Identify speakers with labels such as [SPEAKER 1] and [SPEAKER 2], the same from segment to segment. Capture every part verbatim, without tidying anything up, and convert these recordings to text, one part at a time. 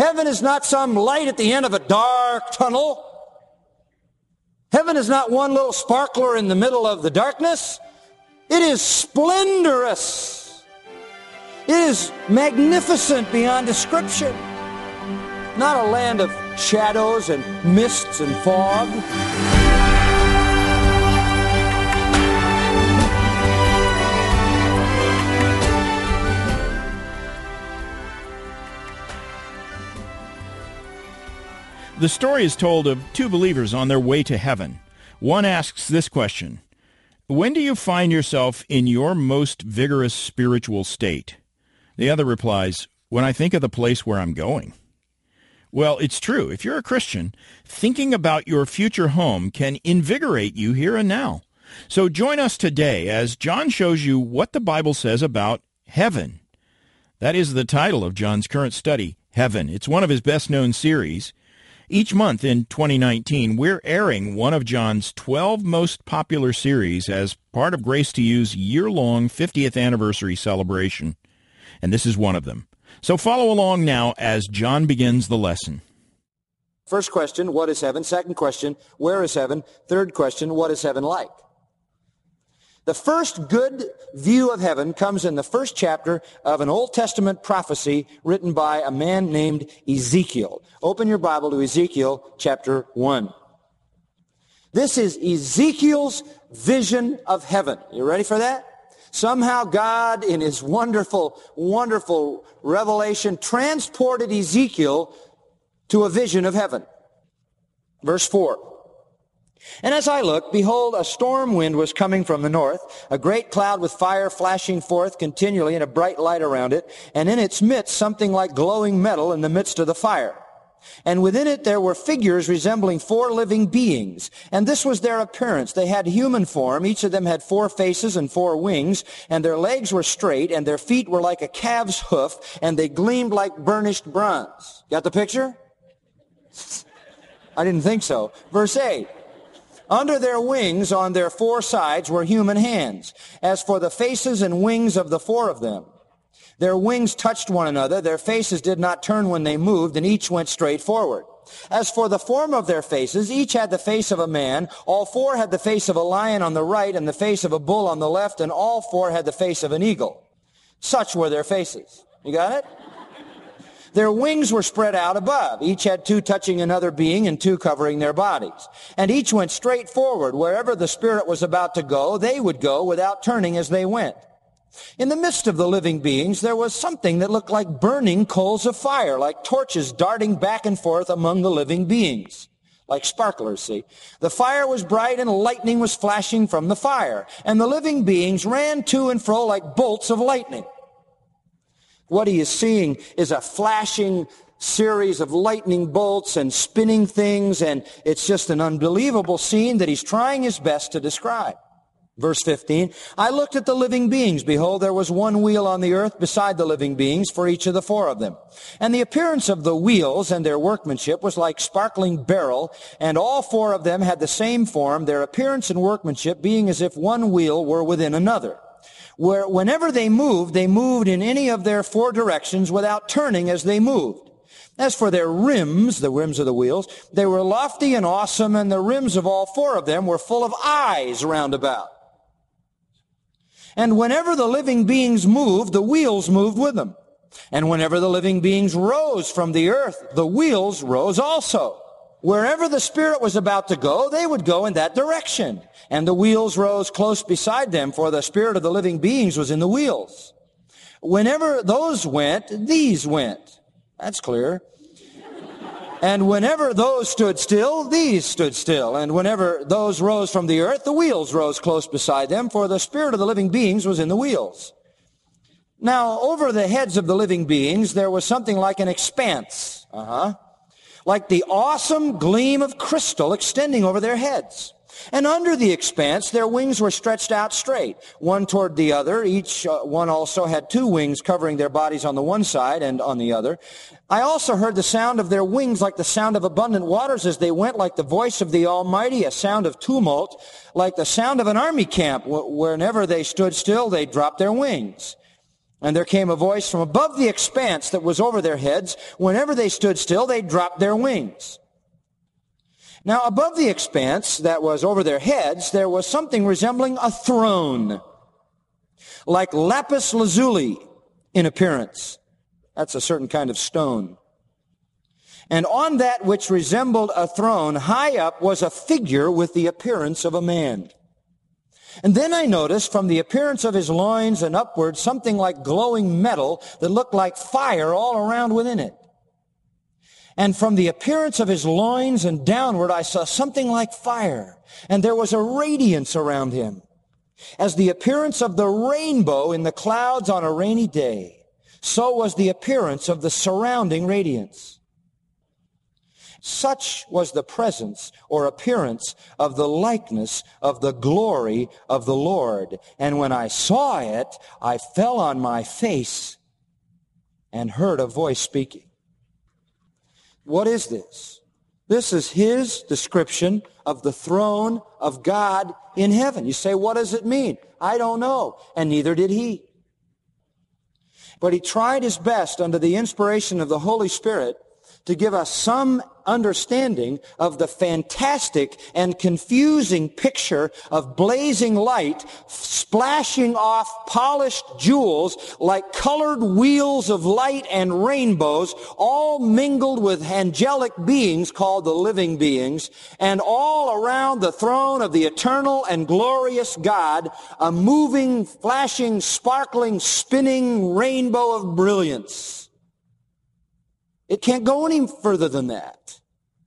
[SPEAKER 1] Heaven is not some light at the end of a dark tunnel. Heaven is not one little sparkler in the middle of the darkness. It is splendorous. It is magnificent beyond description. Not a land of shadows and mists and fog.
[SPEAKER 2] The story is told of two believers on their way to heaven. One asks this question: when do you find yourself in your most vigorous spiritual state? The other replies, when I think of the place where I'm going. Well, it's true. If you're a Christian, thinking about your future home can invigorate you here and now. So join us today as John shows you what the Bible says about heaven. That is the title of John's current study, Heaven. It's one of his best-known series. Each month in twenty nineteen, we're airing one of John's twelve most popular series as part of Grace to You's year-long fiftieth anniversary celebration. And this is one of them. So follow along now as John begins the lesson.
[SPEAKER 1] First question, what is heaven? Second question, where is heaven? Third question, what is heaven like? The first good view of heaven comes in the first chapter of an Old Testament prophecy written by a man named Ezekiel. Open your Bible to Ezekiel chapter one. This is Ezekiel's vision of heaven. You ready for that? Somehow God, in his wonderful, wonderful revelation, transported Ezekiel to a vision of heaven. Verse four. And as I looked, behold, a storm wind was coming from the north, a great cloud with fire flashing forth continually and a bright light around it, and in its midst something like glowing metal in the midst of the fire. And within it there were figures resembling four living beings, and this was their appearance. They had human form, each of them had four faces and four wings, and their legs were straight, and their feet were like a calf's hoof, and they gleamed like burnished bronze. Got the picture? I didn't think so. Verse eight. Under their wings on their four sides were human hands. As for the faces and wings of the four of them, their wings touched one another, their faces did not turn when they moved, and each went straight forward. As for the form of their faces, each had the face of a man, all four had the face of a lion on the right, and the face of a bull on the left, and all four had the face of an eagle. Such were their faces. You got it? Their wings were spread out above. Each had two touching another being and two covering their bodies. And each went straight forward. Wherever the Spirit was about to go, they would go without turning as they went. In the midst of the living beings, there was something that looked like burning coals of fire, like torches darting back and forth among the living beings. Like sparklers, see. The fire was bright and lightning was flashing from the fire. And the living beings ran to and fro like bolts of lightning. What he is seeing is a flashing series of lightning bolts and spinning things, and it's just an unbelievable scene that he's trying his best to describe. Verse fifteen, I looked at the living beings. Behold, there was one wheel on the earth beside the living beings for each of the four of them. And the appearance of the wheels and their workmanship was like sparkling beryl, and all four of them had the same form, their appearance and workmanship being as if one wheel were within another. Where whenever they moved, they moved in any of their four directions without turning as they moved. As for their rims, the rims of the wheels, they were lofty and awesome, and the rims of all four of them were full of eyes round about. And whenever the living beings moved, the wheels moved with them. And whenever the living beings rose from the earth, the wheels rose also. Wherever the Spirit was about to go, they would go in that direction. And the wheels rose close beside them, for the Spirit of the living beings was in the wheels. Whenever those went, these went. That's clear. And whenever those stood still, these stood still. And whenever those rose from the earth, the wheels rose close beside them, for the Spirit of the living beings was in the wheels. Now, over the heads of the living beings, there was something like an expanse. Uh-huh. Like the awesome gleam of crystal extending over their heads. And under the expanse, their wings were stretched out straight, one toward the other. Each uh, one also had two wings covering their bodies on the one side and on the other. I also heard the sound of their wings like the sound of abundant waters as they went, like the voice of the Almighty, a sound of tumult, like the sound of an army camp. Whenever they stood still, they dropped their wings. And there came a voice from above the expanse that was over their heads. Whenever they stood still, they dropped their wings. Now, above the expanse that was over their heads, there was something resembling a throne, like lapis lazuli in appearance. That's a certain kind of stone. And on that which resembled a throne, high up was a figure with the appearance of a man. And then I noticed from the appearance of his loins and upward something like glowing metal that looked like fire all around within it. And from the appearance of his loins and downward, I saw something like fire, and there was a radiance around him, as the appearance of the rainbow in the clouds on a rainy day. So was the appearance of the surrounding radiance. Such was the presence or appearance of the likeness of the glory of the Lord. And when I saw it, I fell on my face and heard a voice speaking. What is this? This is his description of the throne of God in heaven. You say, what does it mean? I don't know, and neither did he. But he tried his best under the inspiration of the Holy Spirit to give us some understanding of the fantastic and confusing picture of blazing light splashing off polished jewels like colored wheels of light and rainbows, all mingled with angelic beings called the living beings, and all around the throne of the eternal and glorious God, a moving, flashing, sparkling, spinning rainbow of brilliance. It can't go any further than that.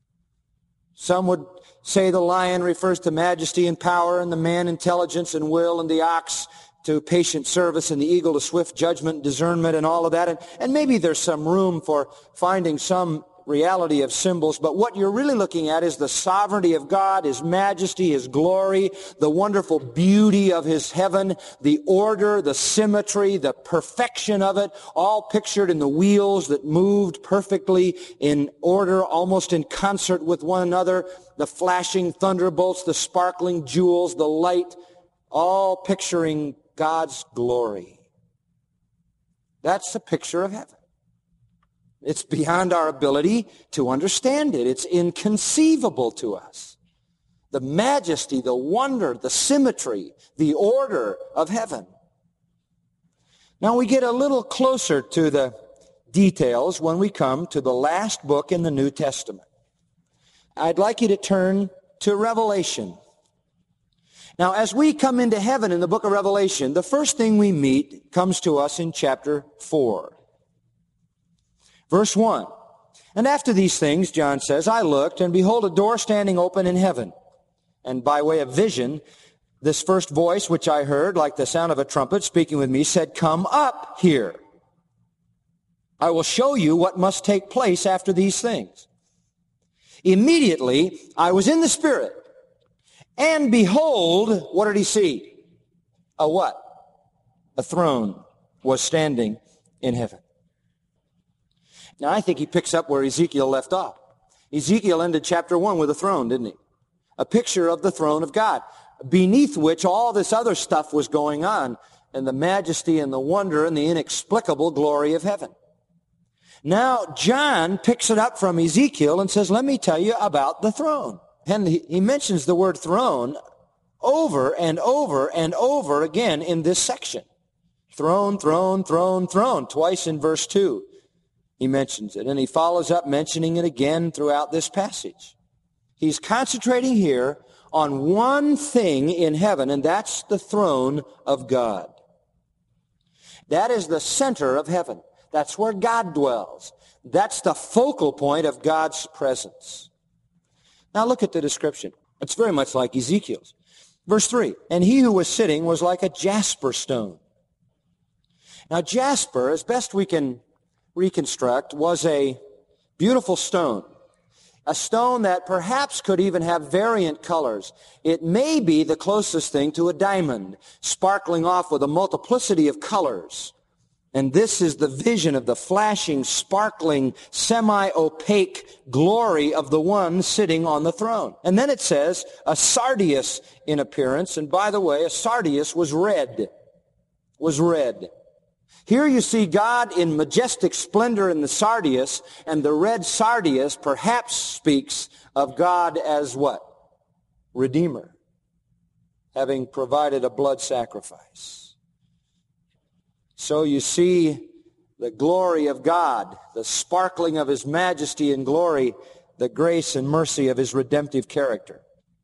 [SPEAKER 1] Some would say the lion refers to majesty and power, and the man intelligence and will, and the ox to patient service, and the eagle to swift judgment and discernment and all of that. And, and maybe there's some room for finding some reality of symbols, but what you're really looking at is the sovereignty of God, his majesty, his glory, the wonderful beauty of his heaven, the order, the symmetry, the perfection of it, all pictured in the wheels that moved perfectly in order, almost in concert with one another, the flashing thunderbolts, the sparkling jewels, the light, all picturing God's glory. That's the picture of heaven. It's beyond our ability to understand it. It's inconceivable to us. The majesty, the wonder, the symmetry, the order of heaven. Now we get a little closer to the details when we come to the last book in the New Testament. I'd like you to turn to Revelation. Now, as we come into heaven in the book of Revelation, the first thing we meet comes to us in chapter four. Verse one, and after these things, John says, I looked, and behold, a door standing open in heaven. And by way of vision, this first voice, which I heard, like the sound of a trumpet speaking with me, said, come up here. I will show you what must take place after these things. Immediately, I was in the Spirit, and behold, what did he see? A what? A throne was standing in heaven. Now, I think he picks up where Ezekiel left off. Ezekiel ended chapter one with a throne, didn't he? A picture of the throne of God, beneath which all this other stuff was going on, and the majesty and the wonder and the inexplicable glory of heaven. Now, John picks it up from Ezekiel and says, let me tell you about the throne. And he, he mentions the word throne over and over and over again in this section. Throne, throne, throne, throne, twice in verse two. He mentions it, and he follows up mentioning it again throughout this passage. He's concentrating here on one thing in heaven, and that's the throne of God. That is the center of heaven. That's where God dwells. That's the focal point of God's presence. Now look at the description. It's very much like Ezekiel's. Verse three, and he who was sitting was like a jasper stone. Now jasper, as best we can reconstruct, was a beautiful stone. A stone that perhaps could even have variant colors. It may be the closest thing to a diamond, sparkling off with a multiplicity of colors. And this is the vision of the flashing, sparkling, semi-opaque glory of the one sitting on the throne. And then it says, a sardius in appearance. And by the way, a sardius was red. Was red. Here you see God in majestic splendor in the sardius, and the red sardius perhaps speaks of God as what? Redeemer, having provided a blood sacrifice. So you see the glory of God, the sparkling of His majesty and glory, the grace and mercy of His redemptive character.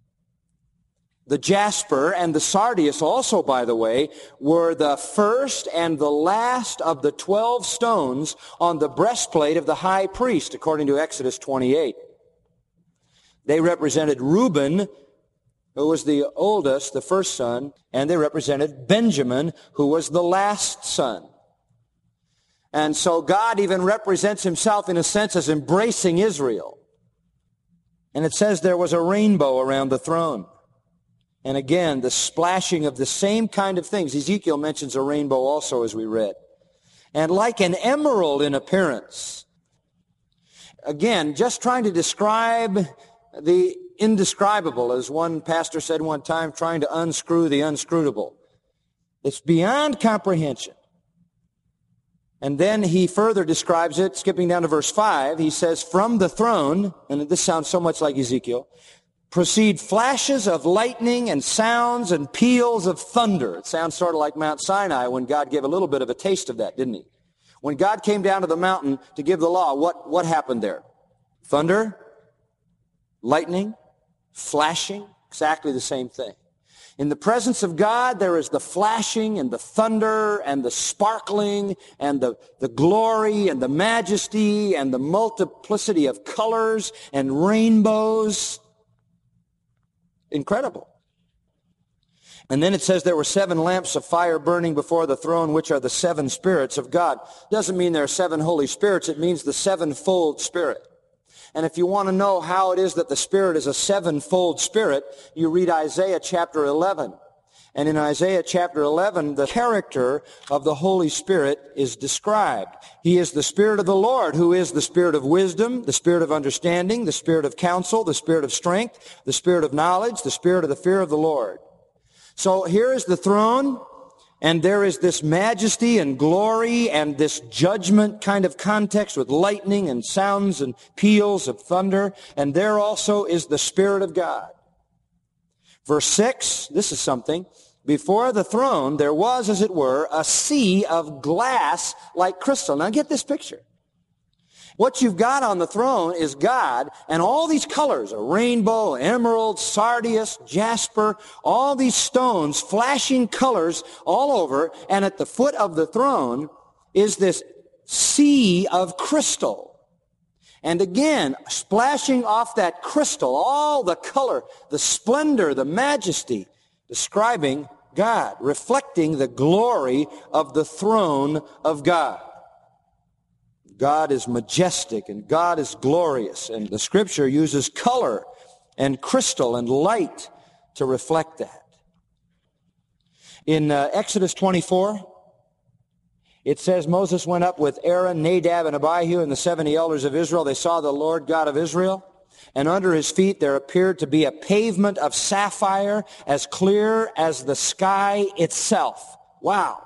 [SPEAKER 1] The jasper and the sardius also, by the way, were the first and the last of the twelve stones on the breastplate of the high priest, according to Exodus twenty-eight. They represented Reuben, who was the oldest, the first son, and they represented Benjamin, who was the last son. And so God even represents Himself in a sense as embracing Israel. And it says there was a rainbow around the throne. And again, the splashing of the same kind of things. Ezekiel mentions a rainbow also, as we read. And like an emerald in appearance. Again, just trying to describe the indescribable, as one pastor said one time, trying to unscrew the unscrutable. It's beyond comprehension. And then he further describes it, skipping down to verse five. He says, from the throne, and this sounds so much like Ezekiel, proceed flashes of lightning and sounds and peals of thunder. It sounds sort of like Mount Sinai when God gave a little bit of a taste of that, didn't He? When God came down to the mountain to give the law, what, what happened there? Thunder, lightning, flashing, exactly the same thing. In the presence of God, there is the flashing and the thunder and the sparkling and the, the glory and the majesty and the multiplicity of colors and rainbows. Incredible. And then it says there were seven lamps of fire burning before the throne, which are the seven spirits of God. Doesn't mean there are seven Holy Spirits. It means the sevenfold Spirit. And if you want to know how it is that the Spirit is a sevenfold Spirit, you read Isaiah chapter eleven. And in Isaiah chapter eleven, the character of the Holy Spirit is described. He is the Spirit of the Lord, who is the Spirit of wisdom, the Spirit of understanding, the Spirit of counsel, the Spirit of strength, the Spirit of knowledge, the Spirit of the fear of the Lord. So here is the throne, and there is this majesty and glory and this judgment kind of context with lightning and sounds and peals of thunder. And there also is the Spirit of God. Verse six, this is something. Before the throne, there was, as it were, a sea of glass like crystal. Now get this picture. What you've got on the throne is God, and all these colors, a rainbow, emerald, sardius, jasper, all these stones, flashing colors all over, and at the foot of the throne is this sea of crystal. And again, splashing off that crystal, all the color, the splendor, the majesty, describing God, reflecting the glory of the throne of God. God is majestic and God is glorious, and the Scripture uses color and crystal and light to reflect that. In uh, Exodus twenty-four, it says, Moses went up with Aaron, Nadab, and Abihu, and the seventy elders of Israel. They saw the Lord God of Israel, and under his feet there appeared to be a pavement of sapphire as clear as the sky itself. Wow.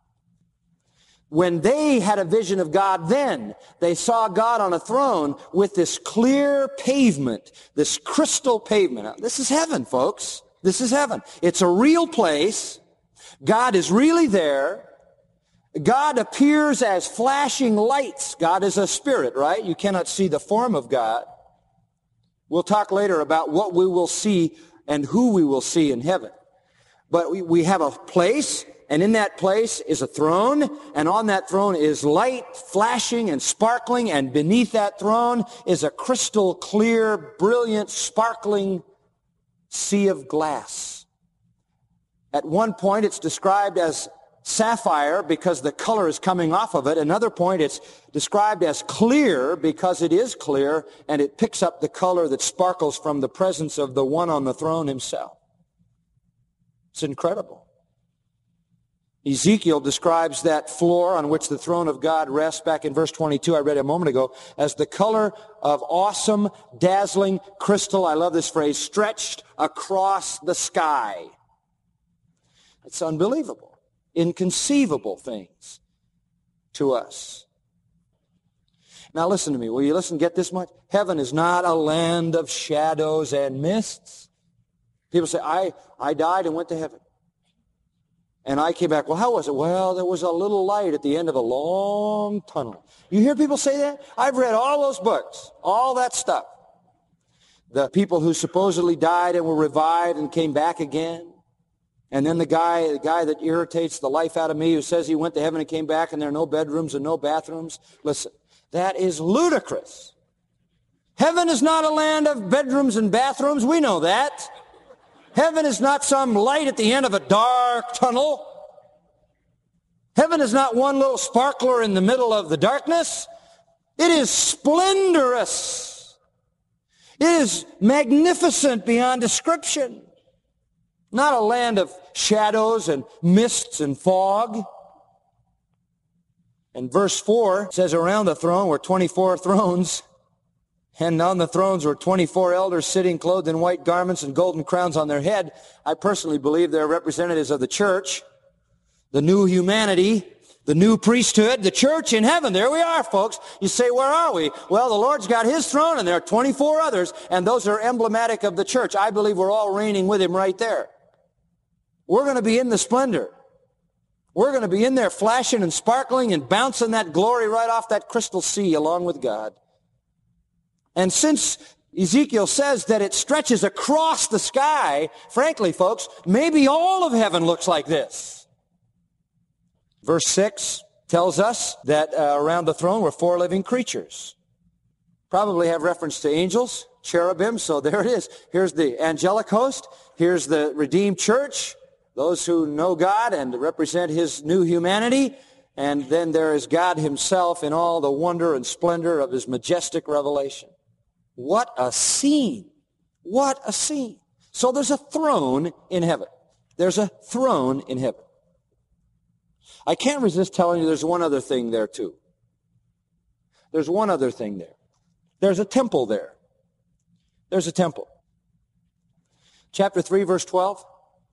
[SPEAKER 1] When they had a vision of God then, they saw God on a throne with this clear pavement, this crystal pavement. Now, this is heaven, folks. This is heaven. It's a real place. God is really there. God appears as flashing lights. God is a spirit, right? You cannot see the form of God. We'll talk later about what we will see and who we will see in heaven. But we, we have a place, and in that place is a throne, and on that throne is light flashing and sparkling, and beneath that throne is a crystal clear, brilliant, sparkling sea of glass. At one point it's described as sapphire because the color is coming off of it. Another point, it's described as clear because it is clear, and it picks up the color that sparkles from the presence of the one on the throne himself. It's incredible. Ezekiel describes that floor on which the throne of God rests, back in verse twenty-two, I read a moment ago, as the color of awesome, dazzling crystal, I love this phrase, stretched across the sky. It's unbelievable, inconceivable things to us. Now listen to me. Will you listen, get this much? Heaven is not a land of shadows and mists. People say, I, I died and went to heaven. And I came back. Well, how was it? Well, there was a little light at the end of a long tunnel. You hear people say that? I've read all those books, all that stuff. The people who supposedly died and were revived and came back again. And then the guy, the guy that irritates the life out of me who says he went to heaven and came back and there are no bedrooms and no bathrooms. Listen, that is ludicrous. Heaven is not a land of bedrooms and bathrooms. We know that. Heaven is not some light at the end of a dark tunnel. Heaven is not one little sparkler in the middle of the darkness. It is splendorous. It is magnificent beyond description. Not a land of shadows and mists and fog. And verse four says, around the throne were twenty-four thrones, and on the thrones were twenty-four elders sitting clothed in white garments and golden crowns on their head. I personally believe they're representatives of the church, the new humanity, the new priesthood, the church in heaven. There we are, folks. You say, where are we? Well, the Lord's got his throne, and there are twenty-four others, and those are emblematic of the church. I believe we're all reigning with him right there. We're going to be in the splendor. We're going to be in there flashing and sparkling and bouncing that glory right off that crystal sea along with God. And since Ezekiel says that it stretches across the sky, frankly, folks, maybe all of heaven looks like this. Verse six tells us that uh, around the throne were four living creatures. Probably have reference to angels, cherubim, so there it is. Here's the angelic host. Here's the redeemed church, those who know God and represent his new humanity. And then there is God himself in all the wonder and splendor of his majestic revelation. What a scene. What a scene. So there's a throne in heaven. There's a throne in heaven. I can't resist telling you there's one other thing there too. There's one other thing there. There's a temple there. There's a temple. Chapter three, verse twelve.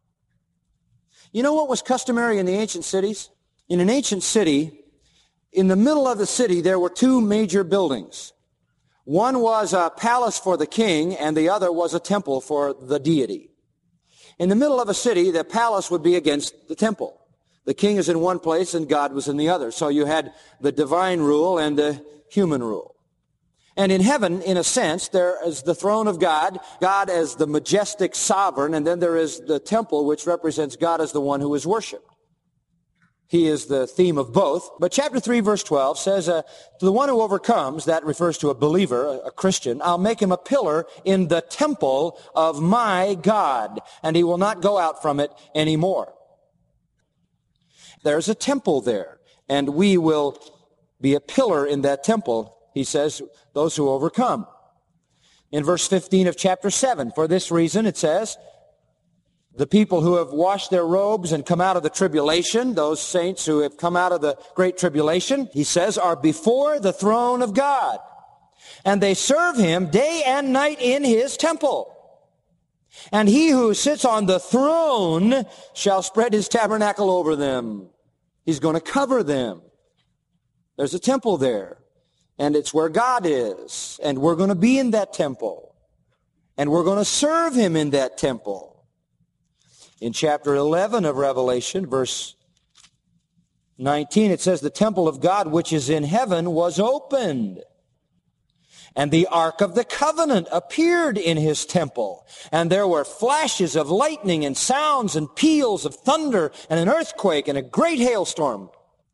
[SPEAKER 1] You know what was customary in the ancient cities? In an ancient city, in the middle of the city, there were two major buildings. One was a palace for the king, and the other was a temple for the deity. In the middle of a city, the palace would be against the temple. The king is in one place, and God was in the other. So you had the divine rule and the human rule. And in heaven, in a sense, there is the throne of God, God as the majestic sovereign, and then there is the temple, which represents God as the one who is worshipped. He is the theme of both. But chapter three, verse twelve says, uh, to the one who overcomes, that refers to a believer, a, a Christian, I'll make him a pillar in the temple of my God, and he will not go out from it anymore. There's a temple there, and we will be a pillar in that temple, he says, those who overcome. In verse fifteen of chapter seven, for this reason, it says, the people who have washed their robes and come out of the tribulation, those saints who have come out of the great tribulation, he says, are before the throne of God. And they serve him day and night in his temple. And he who sits on the throne shall spread his tabernacle over them. He's going to cover them. There's a temple there. And it's where God is. And we're going to be in that temple. And we're going to serve him in that temple. In chapter eleven of Revelation, verse nineteen, it says, the temple of God which is in heaven was opened. And the ark of the covenant appeared in his temple. And there were flashes of lightning and sounds and peals of thunder and an earthquake and a great hailstorm.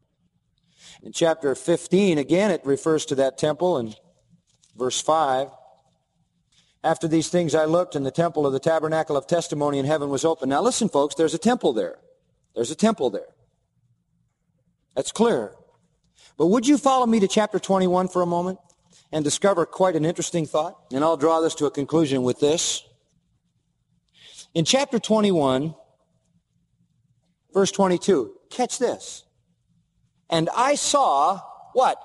[SPEAKER 1] In chapter fifteen, again, it refers to that temple in verse five. After these things I looked, and the temple of the tabernacle of testimony in heaven was open. Now listen, folks, there's a temple there. There's a temple there. That's clear. But would you follow me to chapter twenty-one for a moment and discover quite an interesting thought? And I'll draw this to a conclusion with this. In chapter twenty-one, verse twenty-two, catch this. And I saw, what?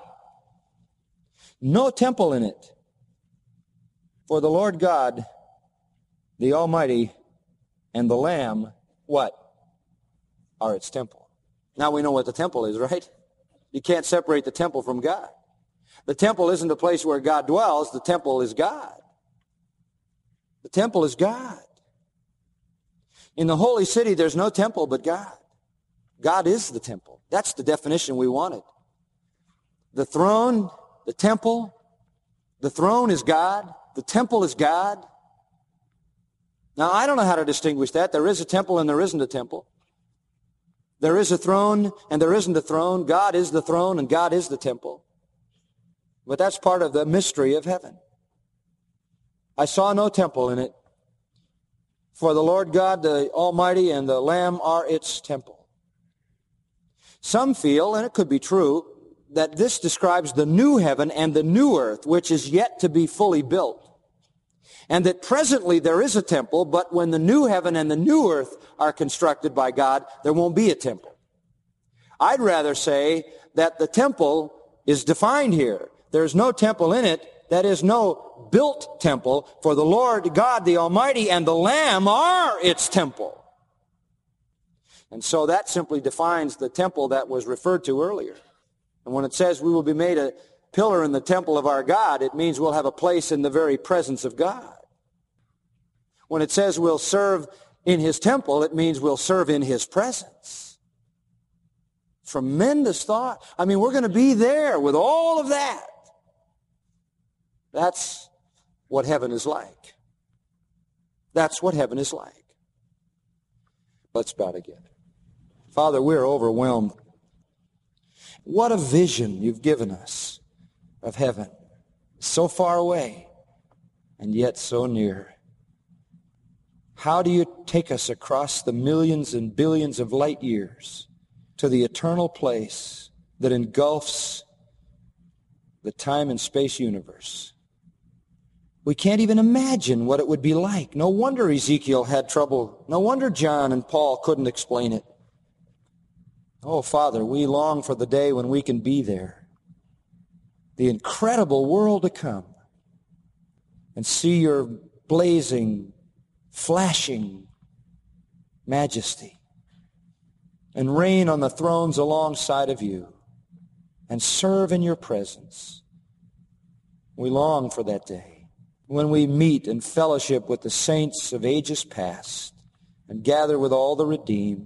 [SPEAKER 1] No temple in it. For the Lord God, the Almighty, and the Lamb, what? Are its temple. Now we know what the temple is, right? You can't separate the temple from God. The temple isn't a place where God dwells. The temple is God. The temple is God. In the holy city, there's no temple but God. God is the temple. That's the definition we wanted. The throne, the temple, the throne is God. The temple is God. Now, I don't know how to distinguish that. There is a temple and there isn't a temple. There is a throne and there isn't a throne. God is the throne and God is the temple. But that's part of the mystery of heaven. I saw no temple in it. For the Lord God, the Almighty, and the Lamb are its temple. Some feel, and it could be true, that this describes the new heaven and the new earth, which is yet to be fully built. And that presently there is a temple, but when the new heaven and the new earth are constructed by God, there won't be a temple. I'd rather say that the temple is defined here. There's no temple in it. That is no built temple, for the Lord God, the Almighty, and the Lamb are its temple. And so that simply defines the temple that was referred to earlier. And when it says we will be made a pillar in the temple of our God, it means we'll have a place in the very presence of God. When it says we'll serve in His temple, it means we'll serve in His presence. Tremendous thought. I mean, we're going to be there with all of that. That's what heaven is like. That's what heaven is like. Let's bow together. Father, we're overwhelmed. What a vision you've given us of heaven. So far away and yet so near. How do you take us across the millions and billions of light years to the eternal place that engulfs the time and space universe? We can't even imagine what it would be like. No wonder Ezekiel had trouble. No wonder John and Paul couldn't explain it. Oh, Father, we long for the day when we can be there. The incredible world to come. And see your blazing, flashing majesty. And reign on the thrones alongside of you. And serve in your presence. We long for that day, when we meet and fellowship with the saints of ages past and gather with all the redeemed.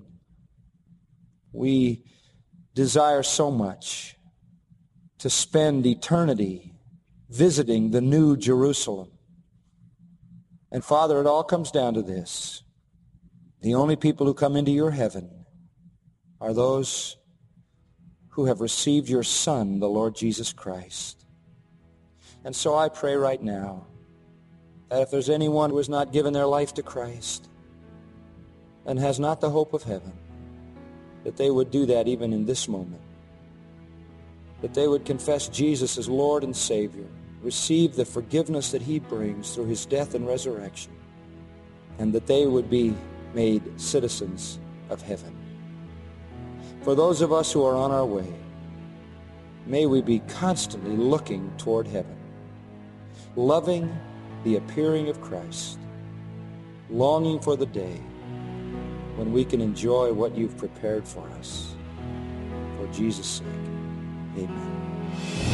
[SPEAKER 1] We desire so much to spend eternity visiting the new Jerusalem. And Father, it all comes down to this. The only people who come into your heaven are those who have received your Son, the Lord Jesus Christ. And so I pray right now that if there's anyone who has not given their life to Christ and has not the hope of heaven, that they would do that even in this moment. That they would confess Jesus as Lord and Savior, receive the forgiveness that He brings through His death and resurrection, and that they would be made citizens of heaven. For those of us who are on our way, may we be constantly looking toward heaven, loving the appearing of Christ, longing for the day when we can enjoy what you've prepared for us. For Jesus' sake, amen.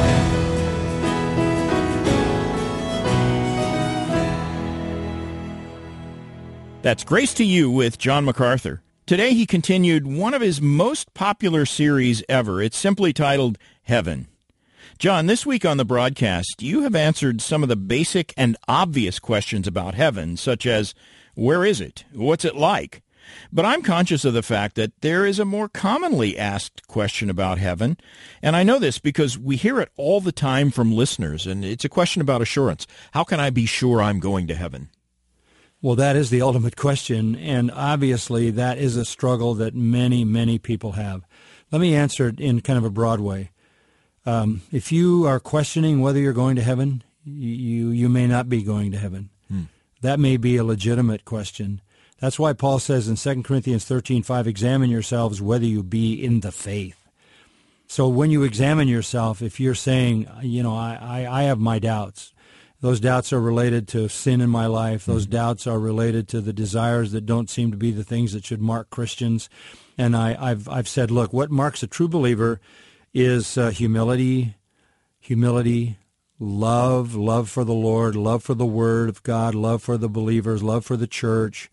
[SPEAKER 2] That's Grace to You with John MacArthur. Today he continued one of his most popular series ever. It's simply titled Heaven. John, this week on the broadcast, you have answered some of the basic and obvious questions about heaven, such as, where is it? What's it like? But I'm conscious of the fact that there is a more commonly asked question about heaven, and I know this because we hear it all the time from listeners, and it's a question about assurance. How can I be sure I'm going to heaven?
[SPEAKER 3] Well, that is the ultimate question, and obviously that is a struggle that many, many people have. Let me answer it in kind of a broad way. Um, if you are questioning whether you're going to heaven, you you may not be going to heaven. Hmm. That may be a legitimate question. That's why Paul says in Second Corinthians thirteen five, examine yourselves whether you be in the faith. So when you examine yourself, if you're saying, you know, I, I, I have my doubts, those doubts are related to sin in my life. Those mm-hmm. doubts are related to the desires that don't seem to be the things that should mark Christians. And I, I've I've said, look, what marks a true believer is uh, humility, humility, love, love for the Lord, love for the Word of God, love for the believers, love for the church,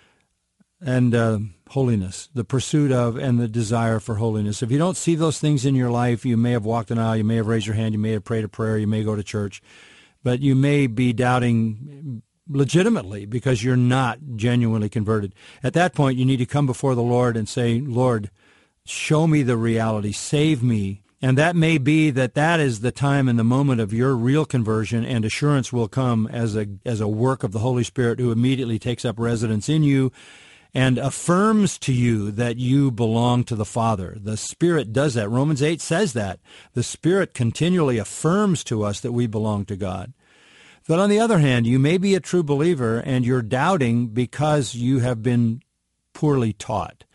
[SPEAKER 3] and uh, holiness, the pursuit of and the desire for holiness. If you don't see those things in your life, you may have walked an aisle, you may have raised your hand, you may have prayed a prayer, you may go to church, but you may be doubting legitimately because you're not genuinely converted. At that point, you need to come before the Lord and say, Lord, show me the reality, save me. And that may be that that is the time and the moment of your real conversion, and assurance will come as a as a work of the Holy Spirit, who immediately takes up residence in you and affirms to you that you belong to the Father. The Spirit does that. Romans eight says that. The Spirit continually affirms to us that we belong to God. But on the other hand, you may be a true believer and you're doubting because you have been poorly taught.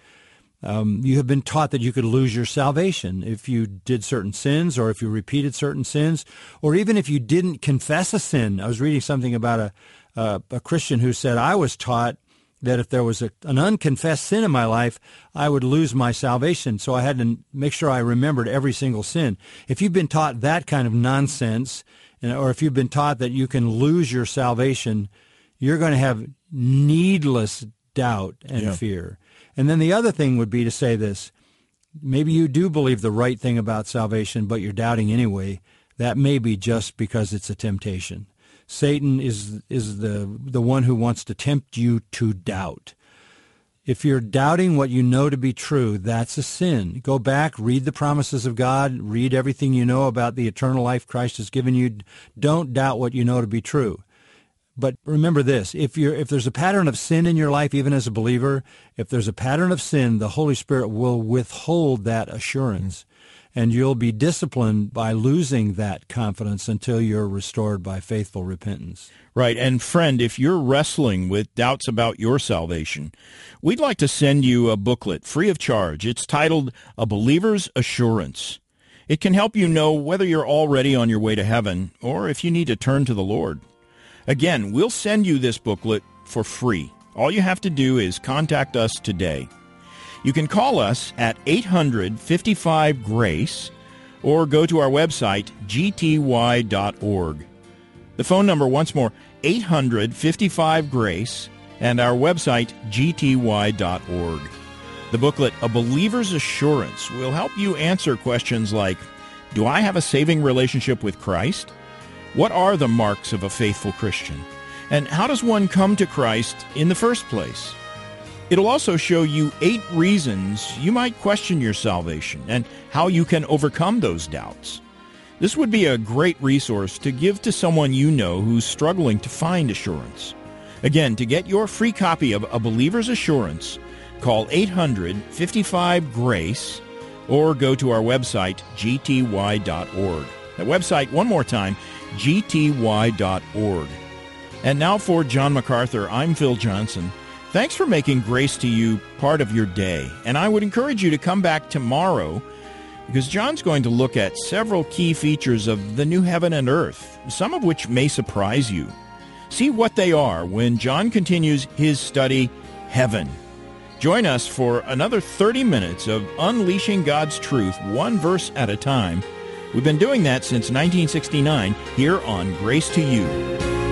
[SPEAKER 3] Um, you have been taught that you could lose your salvation if you did certain sins, or if you repeated certain sins, or even if you didn't confess a sin. I was reading something about a, uh, a Christian who said, I was taught that if there was a, an unconfessed sin in my life, I would lose my salvation. So I had to make sure I remembered every single sin. If you've been taught that kind of nonsense, or if you've been taught that you can lose your salvation, you're going to have needless doubt and yeah. fear. And then the other thing would be to say this: maybe you do believe the right thing about salvation, but you're doubting anyway. That may be just because it's a temptation. Satan is is the the one who wants to tempt you to doubt. If you're doubting what you know to be true, that's a sin. Go back, read the promises of God, read everything you know about the eternal life Christ has given you. Don't doubt what you know to be true. But remember this, if you're if there's a pattern of sin in your life, even as a believer, if there's a pattern of sin, the Holy Spirit will withhold that assurance. And you'll be disciplined by losing that confidence until you're restored by faithful repentance.
[SPEAKER 2] Right. And friend, if you're wrestling with doubts about your salvation, we'd like to send you a booklet free of charge. It's titled A Believer's Assurance. It can help you know whether you're already on your way to heaven or if you need to turn to the Lord. Again, we'll send you this booklet for free. All you have to do is contact us today. You can call us at eight hundred, fifty-five, GRACE or go to our website, g t y dot org. The phone number, once more, eight hundred, fifty-five, GRACE and our website, g t y dot org. The booklet, A Believer's Assurance, will help you answer questions like, do I have a saving relationship with Christ? What are the marks of a faithful Christian? And how does one come to Christ in the first place? It'll also show you eight reasons you might question your salvation and how you can overcome those doubts. This would be a great resource to give to someone you know who's struggling to find assurance. Again, to get your free copy of A Believer's Assurance, call eight hundred, fifty-five, GRACE or go to our website, g t y dot org. That website, one more time, g t y dot org. And now for John MacArthur, I'm Phil Johnson. Thanks for making Grace to You part of your day. And I would encourage you to come back tomorrow because John's going to look at several key features of the new heaven and earth, some of which may surprise you. See what they are when John continues his study, Heaven. Join us for another thirty minutes of unleashing God's truth, one verse at a time. We've been doing that since nineteen sixty-nine here on Grace to You.